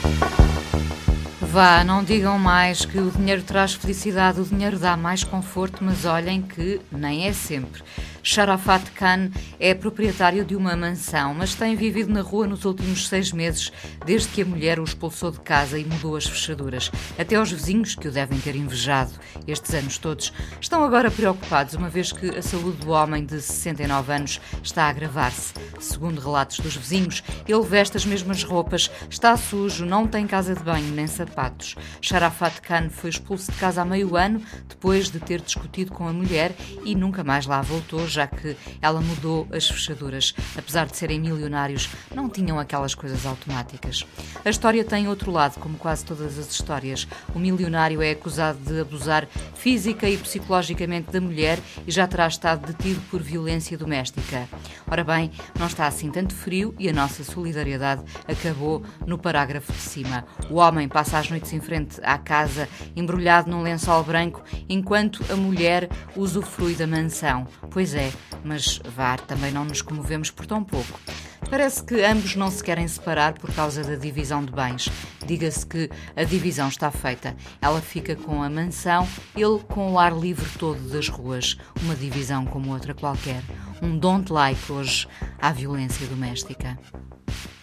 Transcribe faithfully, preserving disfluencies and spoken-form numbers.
Vá, não digam mais que o dinheiro traz felicidade, o dinheiro dá mais conforto, mas olhem que nem é sempre. Sharafat Khan é proprietário de uma mansão, mas tem vivido na rua nos últimos seis meses, desde que a mulher o expulsou de casa e mudou as fechaduras. Até os vizinhos, que o devem ter invejado estes anos todos, estão agora preocupados, uma vez que a saúde do homem de sessenta e nove anos está a agravar-se. Segundo relatos dos vizinhos, ele veste as mesmas roupas, está sujo, não tem casa de banho nem sapatos. Sharafat Khan foi expulso de casa há meio ano, depois de ter discutido com a mulher e nunca mais lá voltou, já que ela mudou as fechaduras. Apesar de serem milionários, não tinham aquelas coisas automáticas. A história tem outro lado, como quase todas as histórias. O milionário é acusado de abusar física e psicologicamente da mulher e já terá estado detido por violência doméstica. Ora bem, não está assim tanto frio e a nossa solidariedade acabou no parágrafo de cima. O homem passa as noites em frente à casa, embrulhado num lençol branco, enquanto a mulher usufrui da mansão. Pois é, mas vá, também não nos comovemos por tão pouco. Parece que ambos não se querem separar por causa da divisão de bens. Diga-se que a divisão está feita. Ela fica com a mansão, ele com o ar livre todo das ruas. Uma divisão como outra qualquer. Um don't like hoje à violência doméstica.